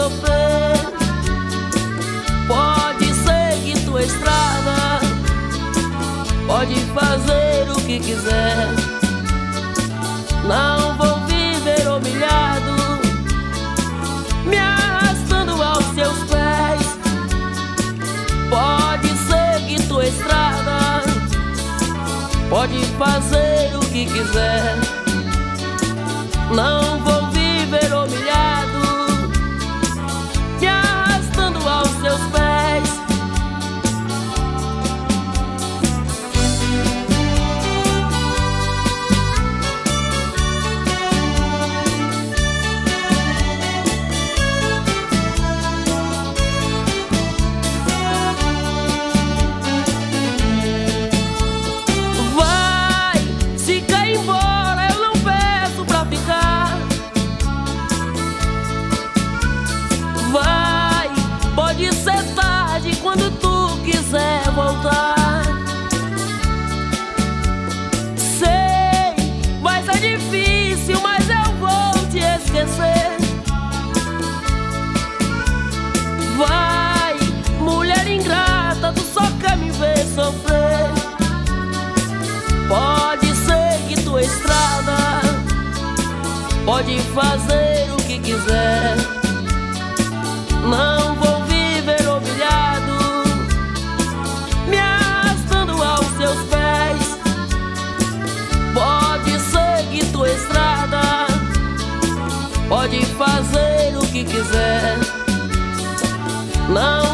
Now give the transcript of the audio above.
sofrer. Pode seguir tua estrada, pode fazer o que quiser. Não vou viver humilhado, me arrastando aos seus pés. Pode seguir tua estrada, pode fazer o que quiser. Não vou viver humilhado, me arrastando aos seus pés. Vai, pode ser tarde quando tu quiser voltar. Sei, vai ser difícil, mas eu vou te esquecer. Vai, mulher ingrata, tu só quer me ver sofrer. Pode seguir tua estrada, pode fazer o que quiser. Não vou viver humilhado, me arrastando aos seus pés. Pode seguir tua estrada, pode fazer o que quiser. Não